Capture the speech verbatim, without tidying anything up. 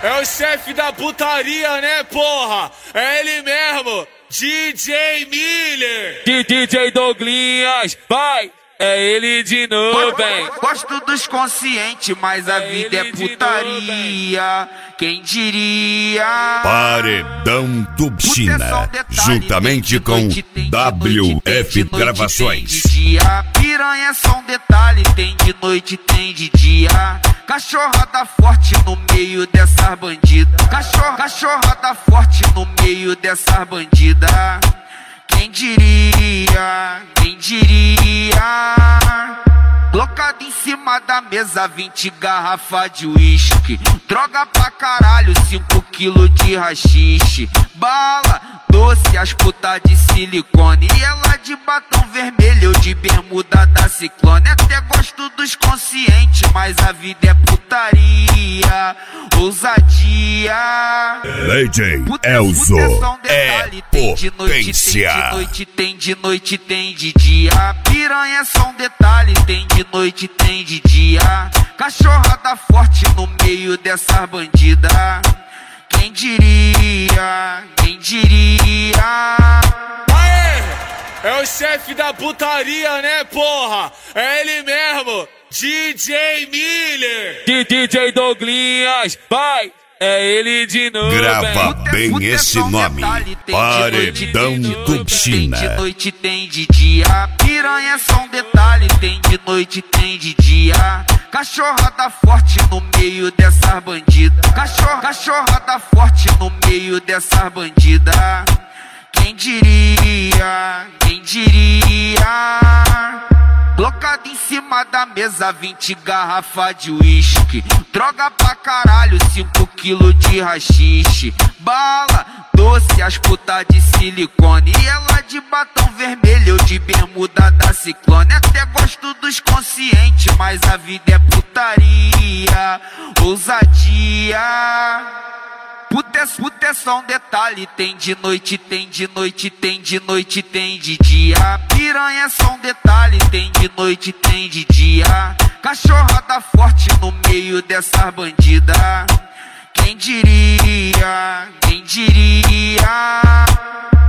é o chefe da putaria, né, porra? É ele mesmo, D J Miller. D J Douglinhas, vai! É ele de novo, hein? Gosto dos conscientes, mas a É vida é ele de putaria. Quem diria? Paredão do China, juntamente com W F Gravações. Piranha é só um detalhe, tem de noite, tem de dia. Cachorrada forte no meio dessas bandidas. Cachorro, cachorrada forte no meio dessas bandidas. Quem diria, quem diria? Colocado em cima da mesa, vinte garrafas de uísque. Droga pra caralho, cinco quilos de rachixe. Bala, doce, as putas de silicone. E ela de batom vermelho, eu de bermuda da Ciclone. Até gosto dos conscientes, mas a vida é putaria. Ousadia. D J Elzo é potência. Tem de noite, tem de noite, tem de dia. Piranha é só um detalhe, tem de noite, tem de dia. Cachorrada forte no meio dessas bandidas. Quem diria, quem diria? Aê, é o chefe da putaria, né, porra? É ele mesmo, D J Miller. D J Douglinhas, vai! É ele de novo, Grava hein? bem esse nome, Paredão do China. Tem de noite, tem de dia. Piranha é só um detalhe, tem de noite, tem de dia. Cachorrada forte no meio dessas bandidas. Cachorro, cachorrada forte no meio dessas bandidas. Quem diria, quem diria? Colocado em cima da mesa, vinte garrafas de uísque. Droga pra caralho, cinco quilos de rachixe. Bala, doce, as putas de silicone. E ela de batom vermelho, eu de bermuda da Ciclone. Até gosto dos conscientes, mas a vida é putaria. Ousadia. Puta é, puta é só um detalhe, tem de noite, tem de noite, tem de noite, tem de dia. Piranha é só um detalhe, tem de noite, tem de dia. Cachorrada forte no meio dessas bandidas. Quem diria, quem diria?